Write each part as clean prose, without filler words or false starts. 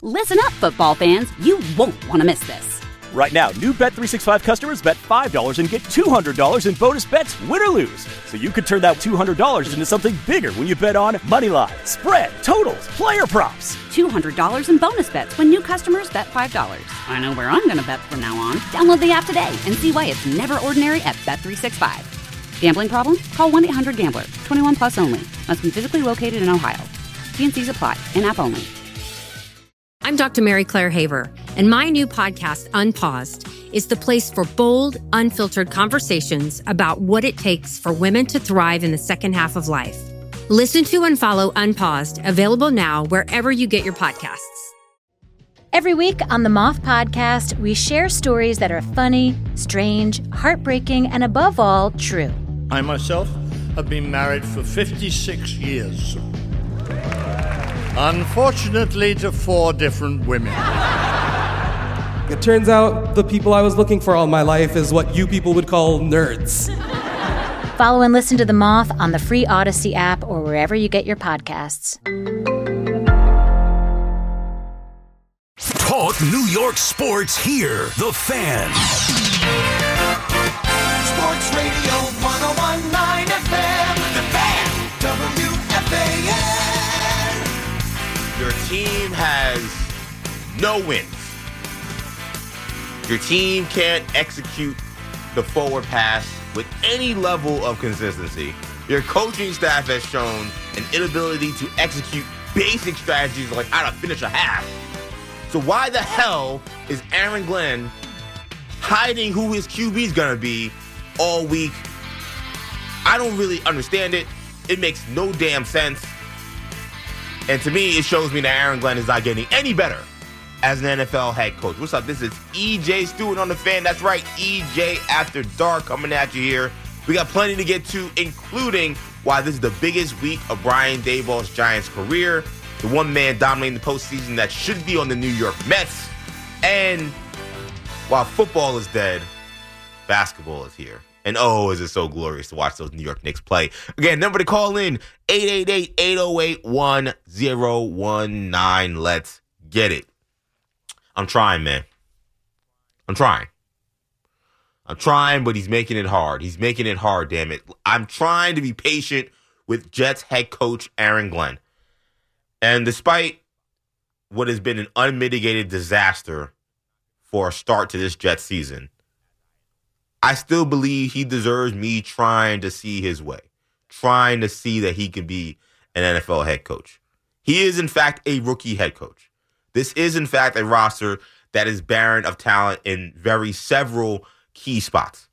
Listen up, football fans. You won't want to miss this. Right now, new Bet365 customers bet $5 and get $200 in bonus bets, win or lose. So you could turn that $200 into something bigger when you bet on money line, spread, totals, player props. $200 in bonus bets when new customers bet $5. I know where I'm going to bet from now on. Download the app today and see why it's never ordinary at Bet365. Gambling problem? Call 1-800-GAMBLER. 21 plus only. Must be physically located in Ohio. T&Cs apply. In-app only. I'm Dr. Mary Claire Haver, and my new podcast, Unpaused, is the place for bold, unfiltered conversations about what it takes for women to thrive in the second half of life. Listen to and follow Unpaused, available now wherever you get your podcasts. Every week on the Moth Podcast, we share stories that are funny, strange, heartbreaking, and above all, true. I myself have been married for 56 years. Unfortunately, to 4 different women. It turns out the people I was looking for all my life is what you people would call nerds. Follow and listen to The Moth on the free Odyssey app or wherever you get your podcasts. Talk New York sports here. The Fan. Sports Radio 101.9 FM. The Fan. WFAN. Your team has no wins. Your team can't execute the forward pass with any level of consistency. Your coaching staff has shown an inability to execute basic strategies like how to finish a half. So why the hell is Aaron Glenn hiding who his QB is going to be all week? I don't really understand it. It makes no damn sense. And to me, it shows me that Aaron Glenn is not getting any better as an NFL head coach. What's up? This is EJ Stewart on The Fan. That's right, EJ After Dark coming at you here. We got plenty to get to, including why this is the biggest week of Brian Daboll's Giants career. The one man dominating the postseason that should be on the New York Mets. And while football is dead, basketball is here. And oh, is it so glorious to watch those New York Knicks play. Again, number to call in, 888-808-1019. Let's get it. I'm trying, man. I'm trying, but he's making it hard. He's making it hard, damn it. I'm trying to be patient with Jets head coach Aaron Glenn. And despite what has been an unmitigated disaster for a start to this Jets season, I still believe he deserves me trying to see his way, trying to see that he can be an NFL head coach. He is, in fact, a rookie head coach. This is, in fact, a roster that is barren of talent in several key spots.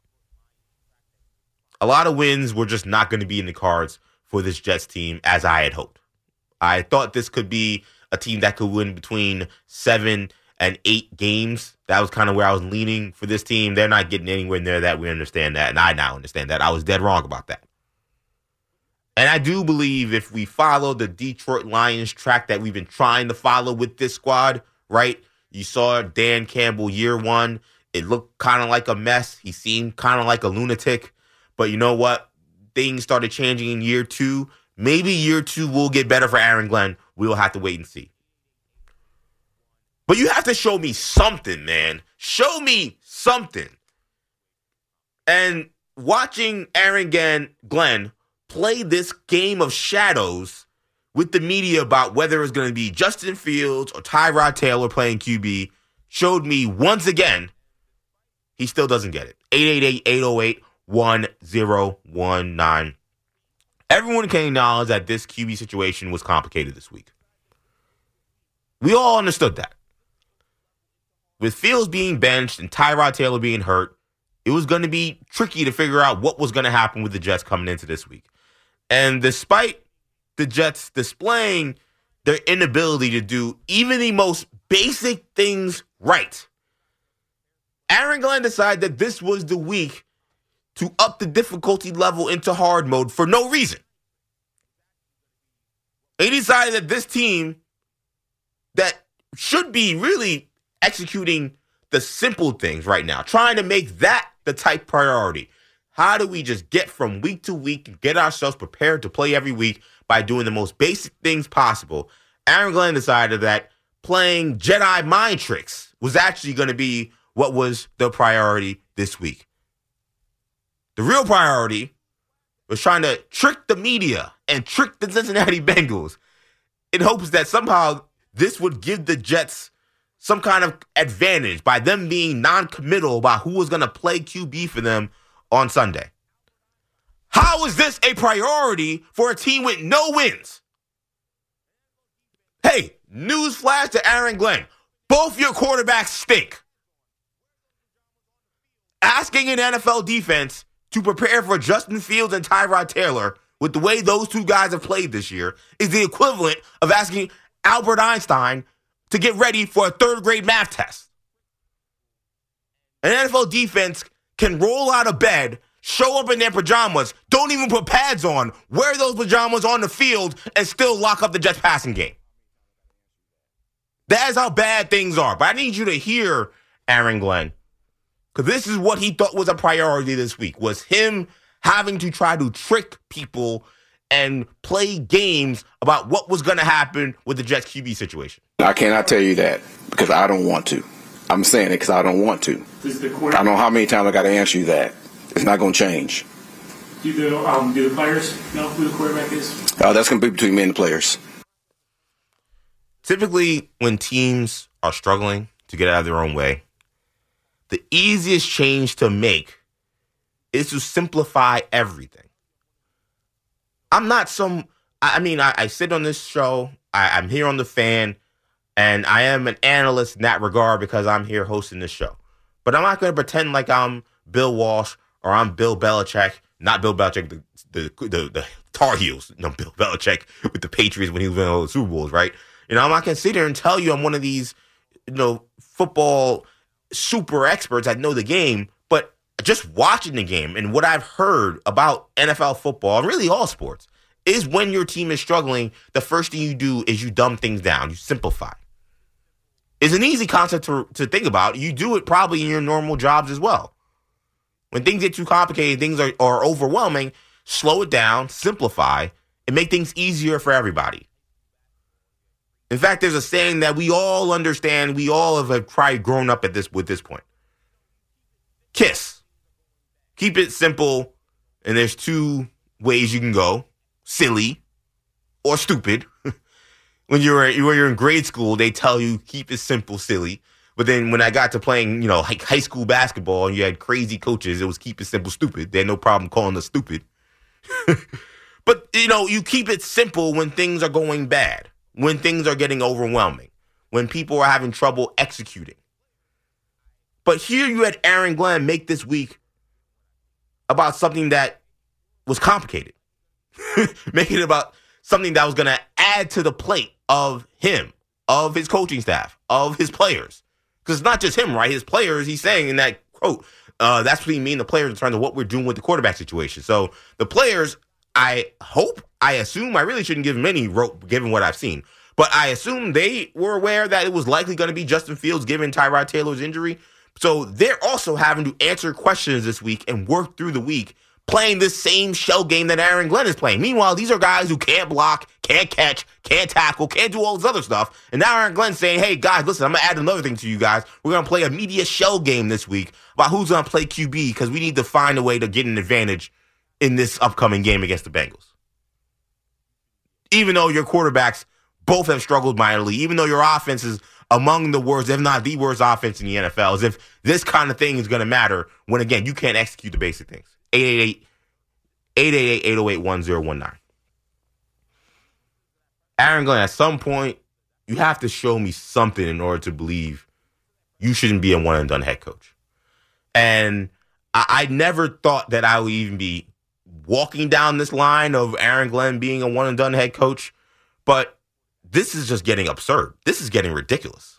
A lot of wins were just not going to be in the cards for this Jets team as I had hoped. I thought this could be a team that could win between 7 and 8 games. That was kind of where I was leaning for this team. They're not getting anywhere near that. We understand that, and I now understand that. I was dead wrong about that. And I do believe if we follow the Detroit Lions track that we've been trying to follow with this squad, right? You saw Dan Campbell year 1. It looked kind of like a mess. He seemed kind of like a lunatic. But you know what? Things started changing in year 2. Maybe year 2 will get better for Aaron Glenn. We'll have to wait and see. But you have to show me something, man. Show me something. And watching Aaron Glenn play this game of shadows with the media about whether it's going to be Justin Fields or Tyrod Taylor playing QB showed me once again he still doesn't get it. 888-808-1019. Everyone can acknowledge that this QB situation was complicated this week. We all understood that. With Fields being benched and Tyrod Taylor being hurt, it was going to be tricky to figure out what was going to happen with the Jets coming into this week. And despite the Jets displaying their inability to do even the most basic things right, Aaron Glenn decided that this was the week to up the difficulty level into hard mode for no reason. He decided that this team that should be really executing the simple things right now, trying to make that the type priority. How do we just get from week to week and get ourselves prepared to play every week by doing the most basic things possible? Aaron Glenn decided that playing Jedi mind tricks was actually going to be what was the priority this week. The real priority was trying to trick the media and trick the Cincinnati Bengals in hopes that somehow this would give the Jets some kind of advantage by them being non-committal about who was going to play QB for them on Sunday. How is this a priority for a team with no wins? Hey, newsflash to Aaron Glenn. Both your quarterbacks stink. Asking an NFL defense to prepare for Justin Fields and Tyrod Taylor with the way those two guys have played this year is the equivalent of asking Albert Einstein to get ready for a third-grade math test. An NFL defense can roll out of bed, show up in their pajamas, don't even put pads on, wear those pajamas on the field, and still lock up the Jets passing game. That is how bad things are. But I need you to hear Aaron Glenn, because this is what he thought was a priority this week, was him having to try to trick people and play games about what was going to happen with the Jets QB situation. I cannot tell you that because I don't want to. I'm saying it because I don't want to. I don't know how many times I got to answer you that. It's not going to change. Do the players know who the quarterback is? That's going to be between me and the players. Typically, when teams are struggling to get out of their own way, the easiest change to make is to simplify everything. I'm not I sit on this show, I'm here on The Fan, and I am an analyst in that regard because I'm here hosting this show. But I'm not going to pretend like I'm Bill Walsh or I'm Bill Belichick, not Bill Belichick, the Tar Heels, no, Bill Belichick with the Patriots when he was winning all the Super Bowls, right? I'm not going to sit there and tell you I'm one of these, football super experts that know the game, but just watching the game and what I've heard about NFL football, and really all sports, is when your team is struggling, the first thing you do is you dumb things down, you simplify. It's an easy concept to think about. You do it probably in your normal jobs as well. When things get too complicated, things are overwhelming, slow it down, simplify, and make things easier for everybody. In fact, there's a saying that we all understand, we all have probably grown up with this point. KISS. Keep it simple, and there's two ways you can go. Silly or stupid. When you're in grade school, they tell you keep it simple, silly. But then when I got to playing, like high school basketball and you had crazy coaches, it was keep it simple, stupid. They had no problem calling us stupid. But, you keep it simple when things are going bad. When things are getting overwhelming, when people are having trouble executing. But here you had Aaron Glenn make this week about something that was complicated. Make it about something that was going to add to the plate of him, of his coaching staff, of his players. Because it's not just him, right? His players, he's saying in that quote, that's what he means, the players in terms of what we're doing with the quarterback situation. So the players, I assume, I really shouldn't give him any rope given what I've seen, but I assume they were aware that it was likely going to be Justin Fields given Tyrod Taylor's injury. So they're also having to answer questions this week and work through the week playing this same shell game that Aaron Glenn is playing. Meanwhile, these are guys who can't block, can't catch, can't tackle, can't do all this other stuff. And now Aaron Glenn's saying, hey, guys, listen, I'm going to add another thing to you guys. We're going to play a media shell game this week about who's going to play QB because we need to find a way to get an advantage in this upcoming game against the Bengals. Even though your quarterbacks both have struggled mightily, even though your offense is among the worst, if not the worst offense in the NFL, as if this kind of thing is going to matter when, again, you can't execute the basic things. 888-808-1019. Aaron Glenn, at some point, you have to show me something in order to believe you shouldn't be a one-and-done head coach. And I never thought that I would even be walking down this line of Aaron Glenn being a one-and-done head coach, but this is just getting absurd. This is getting ridiculous.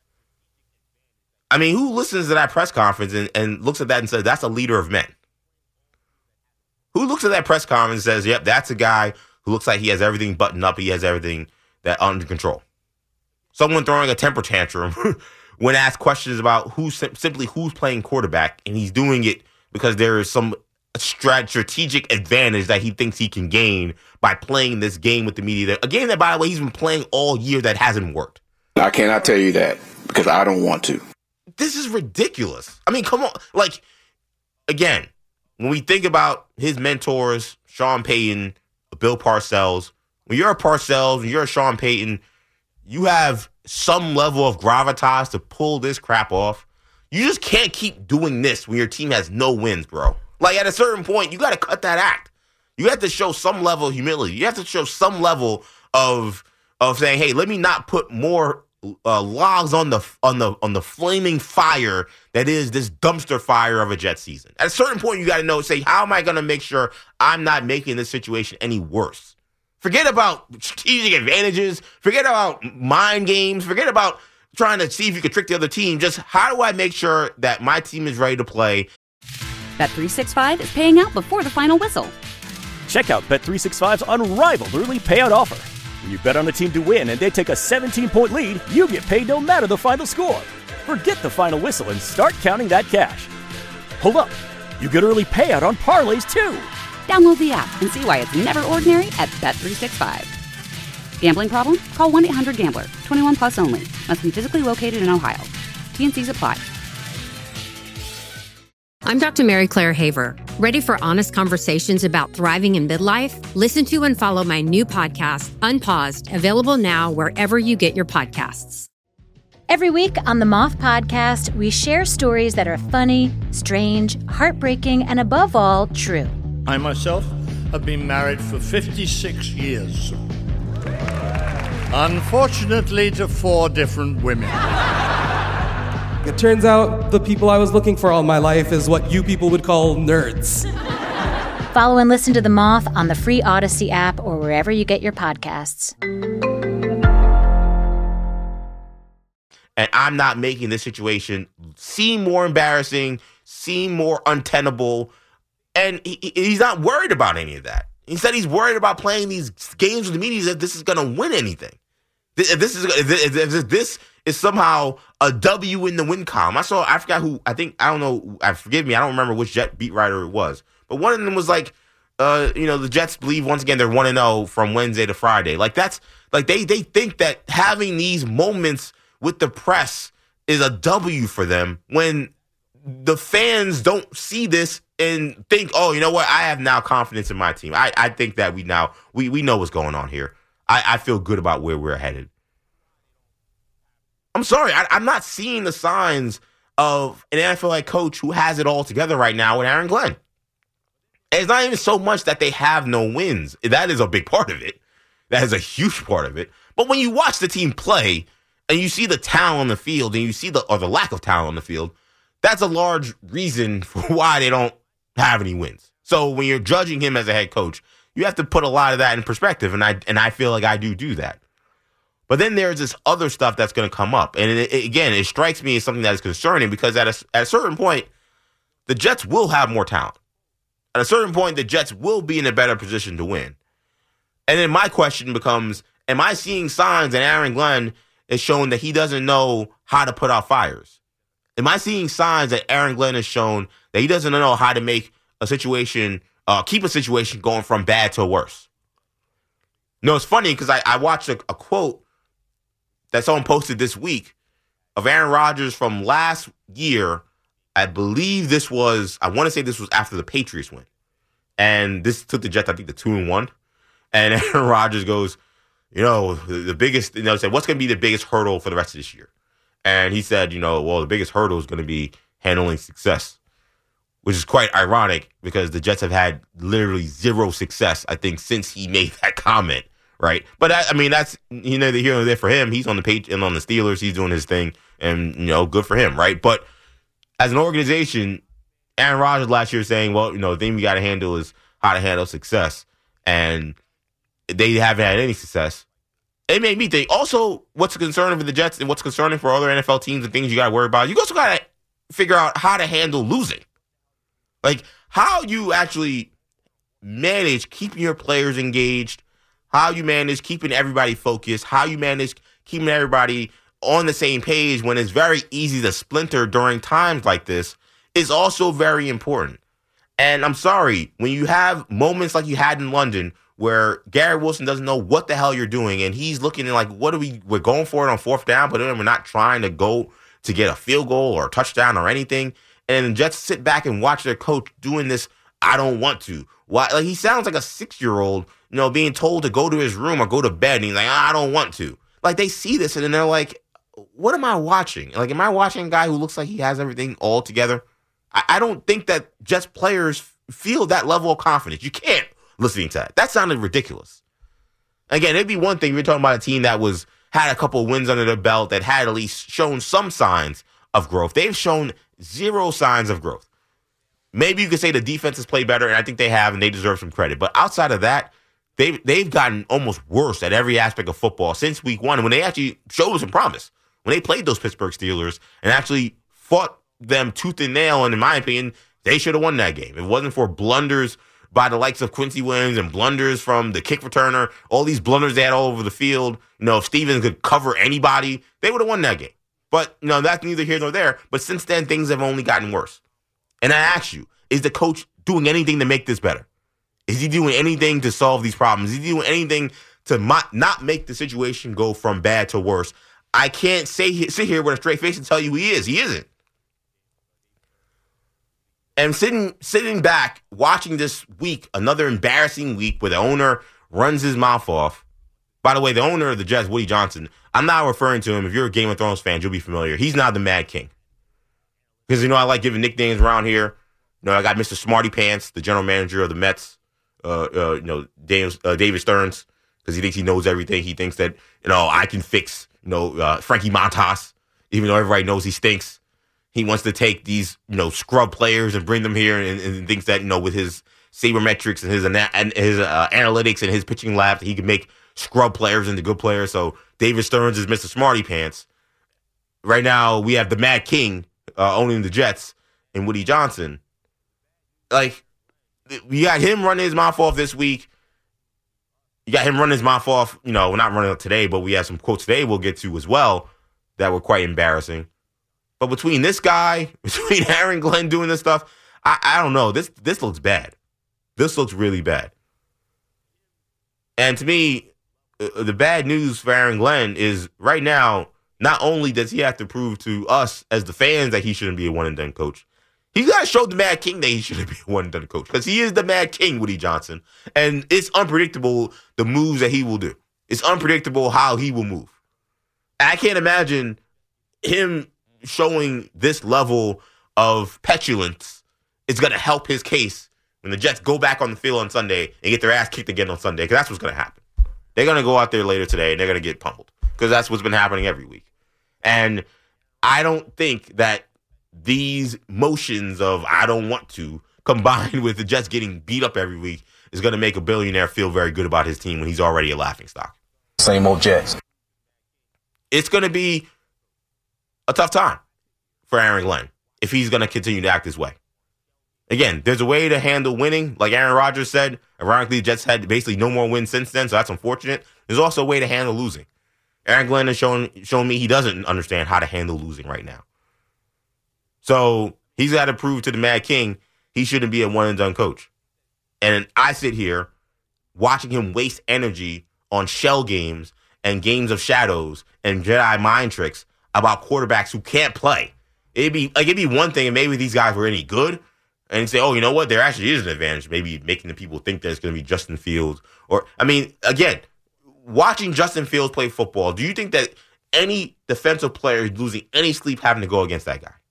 I mean, who listens to that press conference and looks at that and says, that's a leader of men? Who looks at that press conference and says, yep, that's a guy who looks like he has everything buttoned up, he has everything that under control? Someone throwing a temper tantrum when asked questions about who's playing quarterback, and he's doing it because there is some strategic advantage that he thinks he can gain by playing this game with the media. A game that, by the way, he's been playing all year that hasn't worked. I cannot tell you that because I don't want to. This is ridiculous. I mean, come on. Like, again, when we think about his mentors, Sean Payton, Bill Parcells, when you're a Parcells, when you're a Sean Payton, you have some level of gravitas to pull this crap off. You just can't keep doing this when your team has no wins, bro. Like, at a certain point, you got to cut that act. You have to show some level of humility. You have to show some level of saying, hey, let me not put more logs on the flaming fire that is this dumpster fire of a Jets season. At a certain point, you got to know, say, how am I going to make sure I'm not making this situation any worse? Forget about strategic advantages. Forget about mind games. Forget about trying to see if you can trick the other team. Just how do I make sure that my team is ready to play? Bet365 is paying out before the final whistle. Check out Bet365's unrivaled early payout offer. When you bet on a team to win and they take a 17-point lead, you get paid no matter the final score. Forget the final whistle and start counting that cash. Hold up. You get early payout on parlays, too. Download the app and see why it's never ordinary at Bet365. Gambling problem? Call 1-800-GAMBLER. 21 plus only. Must be physically located in Ohio. T&Cs apply. I'm Dr. Mary Claire Haver. Ready for honest conversations about thriving in midlife? Listen to and follow my new podcast, Unpaused, available now wherever you get your podcasts. Every week on the Moth Podcast, we share stories that are funny, strange, heartbreaking, and above all, true. I myself have been married for 56 years. Unfortunately, to 4 different women. It turns out the people I was looking for all my life is what you people would call nerds. Follow and listen to The Moth on the free Odyssey app or wherever you get your podcasts. And I'm not making this situation seem more embarrassing, seem more untenable. And he's not worried about any of that. Instead, he's worried about playing these games with the media as if this is going to win anything. If this is somehow a W in the win column. I forgot who, forgive me, I don't remember which Jet beat writer it was. But one of them was like, the Jets believe once again they're 1-0 from Wednesday to Friday. Like that's, like they think that having these moments with the press is a W for them when the fans don't see this and think, oh, you know what? I have now confidence in my team. I think that we know what's going on here. I feel good about where we're headed. I'm sorry. I'm not seeing the signs of an NFL head coach who has it all together right now with Aaron Glenn. And it's not even so much that they have no wins. That is a big part of it. That is a huge part of it. But when you watch the team play and you see the talent on the field and you see the lack of talent on the field, that's a large reason for why they don't have any wins. So when you're judging him as a head coach, you have to put a lot of that in perspective, and I feel like I do that. But then there's this other stuff that's going to come up, and it strikes me as something that is concerning because at a certain point, the Jets will have more talent. At a certain point, the Jets will be in a better position to win. And then my question becomes, am I seeing signs that Aaron Glenn is showing that he doesn't know how to put out fires? Am I seeing signs that Aaron Glenn has shown that he doesn't know how to make a situation, keep a situation going from bad to worse? No, it's funny because I watched a quote that someone posted this week of Aaron Rodgers from last year. I believe I want to say this was after the Patriots win. And this took the Jets, I think, to 2-1. And Aaron Rodgers goes, the biggest, said, what's going to be the biggest hurdle for the rest of this year? And he said, the biggest hurdle is going to be handling success, which is quite ironic because the Jets have had literally zero success, I think, since he made that comment, right? But that's neither here nor there for him. He's on the page and on the Steelers. He's doing his thing, and, good for him, right? But as an organization, Aaron Rodgers last year saying, the thing we got to handle is how to handle success. And they haven't had any success. It made me think, also, what's concerning for the Jets and what's concerning for other NFL teams and things you got to worry about, you also got to figure out how to handle losing. Like, how you actually manage keeping your players engaged, how you manage keeping everybody focused, how you manage keeping everybody on the same page when it's very easy to splinter during times like this is also very important. And I'm sorry, when you have moments like you had in London where Gary Wilson doesn't know what the hell you're doing, and he's looking like, we're going for it on fourth down, but then we're not trying to go to get a field goal or a touchdown or anything. And the Jets sit back and watch their coach doing this, I don't want to. Why? Like, he sounds like a 6-year-old, being told to go to his room or go to bed, and he's like, I don't want to. Like, they see this, and then they're like, what am I watching? Like, am I watching a guy who looks like he has everything all together? I don't think that Jets players feel that level of confidence. You can't listening to that. That sounded ridiculous. Again, it'd be one thing if you're talking about a team that had a couple of wins under their belt, that had at least shown some signs of growth. They've shown 0 signs of growth. Maybe you could say the defense has played better, and I think they have, and they deserve some credit. But outside of that, they've gotten almost worse at every aspect of football since week 1, when they actually showed some promise. When they played those Pittsburgh Steelers and actually fought them tooth and nail, and in my opinion, they should have won that game. If it wasn't for blunders by the likes of Quincy Williams and blunders from the kick returner, all these blunders they had all over the field, if Stevens could cover anybody, they would have won that game. But, that's neither here nor there. But since then, things have only gotten worse. And I ask you, is the coach doing anything to make this better? Is he doing anything to solve these problems? Is he doing anything to not make the situation go from bad to worse? I can't sit here with a straight face and tell you he is. He isn't. And sitting back, watching this week, another embarrassing week where the owner runs his mouth off. By the way, the owner of the Jets, Woody Johnson, I'm not referring to him. If you're a Game of Thrones fan, you'll be familiar. He's not the Mad King. Because, I like giving nicknames around here. I got Mr. Smarty Pants, the general manager of the Mets, David Stearns, because he thinks he knows everything. He thinks that, I can fix, Frankie Montas, even though everybody knows he stinks. He wants to take these, scrub players and bring them here and thinks that, with his sabermetrics and his analytics and his pitching lab, that he can make scrub players into good players. So David Stearns is Mr. Smarty Pants. Right now, we have the Mad King owning the Jets and Woody Johnson. Like, you got him running his mouth off this week. You got him running his mouth off, we're not running it today, but we have some quotes today we'll get to as well that were quite embarrassing. But between this guy, between Aaron Glenn doing this stuff, I don't know. This looks bad. This looks really bad. And to me, the bad news for Aaron Glenn is right now, not only does he have to prove to us as the fans that he shouldn't be a one-and-done coach, he's got to show the Mad King that he shouldn't be a one-and-done coach, because he is the Mad King, Woody Johnson. And it's unpredictable the moves that he will do. It's unpredictable how he will move. I can't imagine him showing this level of petulance is going to help his case when the Jets go back on the field on Sunday and get their ass kicked again on Sunday, because that's what's going to happen. They're going to go out there later today and they're going to get pummeled, because that's what's been happening every week. And I don't think that these motions of I don't want to, combined with the Jets getting beat up every week, is going to make a billionaire feel very good about his team when he's already a laughingstock. Same old Jets. It's going to be a tough time for Aaron Glenn if he's going to continue to act this way. Again, there's a way to handle winning. Like Aaron Rodgers said, ironically, the Jets had basically no more wins since then, so that's unfortunate. There's also a way to handle losing. Aaron Glenn has shown me he doesn't understand how to handle losing right now. So he's got to prove to the Mad King he shouldn't be a one-and-done coach. And I sit here watching him waste energy on shell games and games of shadows and Jedi mind tricks about quarterbacks who can't play. It'd be one thing, and maybe these guys were any good, and say, oh, you know what? There actually is an advantage. Maybe making the people think that it's going to be Justin Fields. Again, watching Justin Fields play football, do you think that any defensive player is losing any sleep having to go against that guy?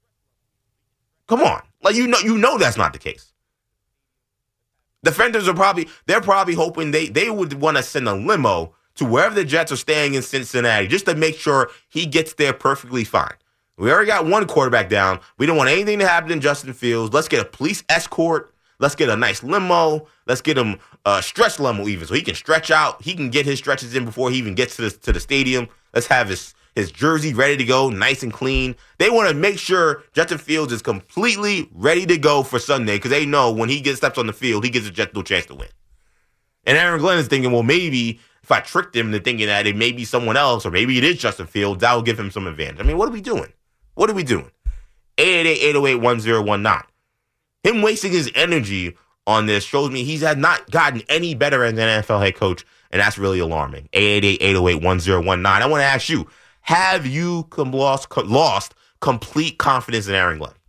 Come on. Like, you know that's not the case. Defenders are probably hoping they would want to send a limo to wherever the Jets are staying in Cincinnati just to make sure he gets there perfectly fine. We already got one quarterback down. We don't want anything to happen to Justin Fields. Let's get a police escort. Let's get a nice limo. Let's get him a stretch limo even so he can stretch out. He can get his stretches in before he even gets to the stadium. Let's have his jersey ready to go, nice and clean. They want to make sure Justin Fields is completely ready to go for Sunday, because they know when he steps on the field, he gives the Jets no chance to win. And Aaron Glenn is thinking, well, maybe if I tricked him into thinking that it may be someone else, or maybe it is Justin Fields, that will give him some advantage. I mean, what are we doing? 888-808-1019. Him wasting his energy on this shows me he's had not gotten any better as an NFL head coach, and that's really alarming. 888-808-1019. I want to ask you, have you lost complete confidence in Aaron Glenn?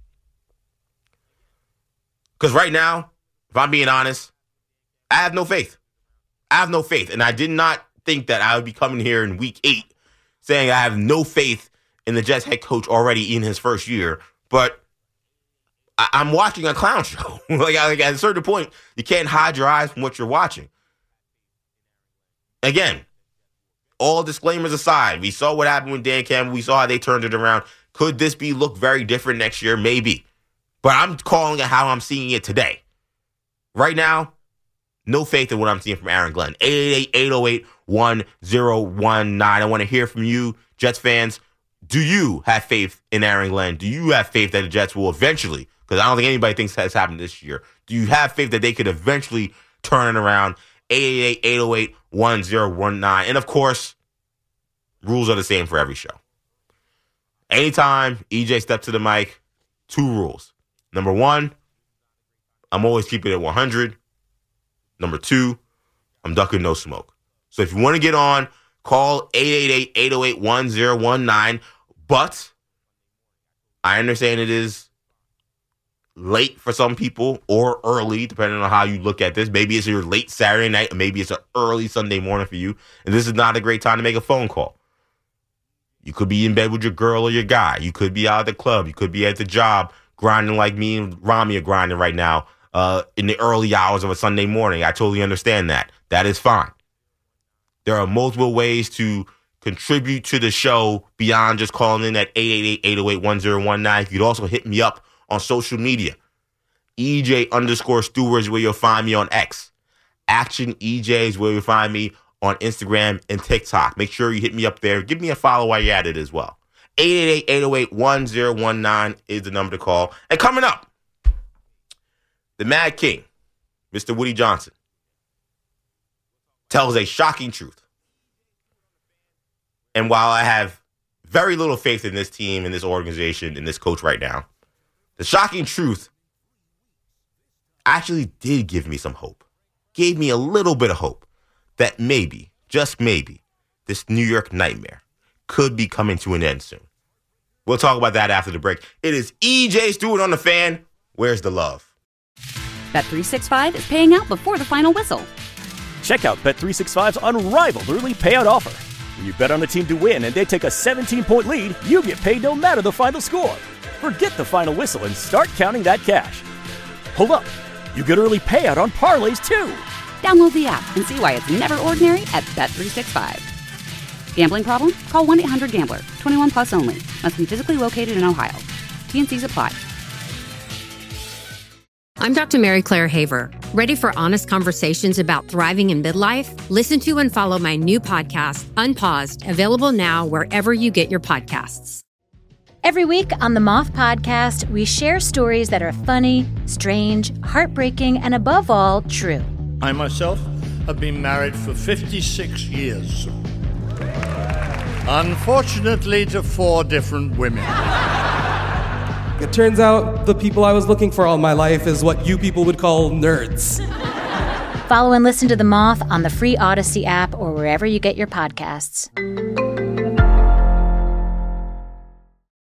Because right now, if I'm being honest, I have no faith. And I did not think that I would be coming here in week 8 saying I have no faith in the Jets head coach already in his first year. But I'm watching a clown show. like at a certain point, you can't hide your eyes from what you're watching. Again, all disclaimers aside, we saw what happened with Dan Campbell. We saw how they turned it around. Could this look very different next year? Maybe. But I'm calling it how I'm seeing it today. Right now, no faith in what I'm seeing from Aaron Glenn. 888-808-1019. I want to hear from you, Jets fans. Do you have faith in Aaron Glenn? Do you have faith that the Jets will eventually, because I don't think anybody thinks that's happened this year, do you have faith that they could eventually turn it around? 888-808-1019. And of course, rules are the same for every show. Anytime EJ steps to the mic, 2 rules. Number 1, I'm always keeping it 100. Number 2, I'm ducking no smoke. So if you want to get on, call 888-808-1019. But I understand it is late for some people or early, depending on how you look at this. Maybe it's your late Saturday night, or maybe it's an early Sunday morning for you. And this is not a great time to make a phone call. You could be in bed with your girl or your guy. You could be out at the club. You could be at the job grinding like me and Rami are grinding right now in the early hours of a Sunday morning. I totally understand that. That is fine. There are multiple ways to contribute to the show beyond just calling in at 888-808-1019. You could also hit me up on social media. EJ_Stewart is where you'll find me on X. Action EJ is where you'll find me on Instagram and TikTok. Make sure you hit me up there. Give me a follow while you're at it as well. 888-808-1019 is the number to call. And coming up, the Mad King, Mr. Woody Johnson, tells a shocking truth. And while I have very little faith in this team, in this organization, in this coach right now, the shocking truth actually did give me some hope. Gave me a little bit of hope that maybe, just maybe, this New York nightmare could be coming to an end soon. We'll talk about that after the break. It is EJ Stewart on the Fan. Where's the love? Bet365 is paying out before the final whistle. Check out Bet365's unrivaled early payout offer. When you bet on a team to win and they take a 17-point lead, you get paid no matter the final score. Forget the final whistle and start counting that cash. Hold up. You get early payout on parlays, too. Download the app and see why it's never ordinary at Bet365. Gambling problem? Call 1-800-GAMBLER. 21 plus only. Must be physically located in Ohio. T&Cs apply. I'm Dr. Mary Claire Haver. Ready for honest conversations about thriving in midlife? Listen to and follow my new podcast, Unpaused, available now wherever you get your podcasts. Every week on the Moth Podcast, we share stories that are funny, strange, heartbreaking, and above all, true. I myself have been married for 56 years. Unfortunately, to 4 different women. It turns out the people I was looking for all my life is what you people would call nerds. Follow and listen to The Moth on the free Odyssey app or wherever you get your podcasts.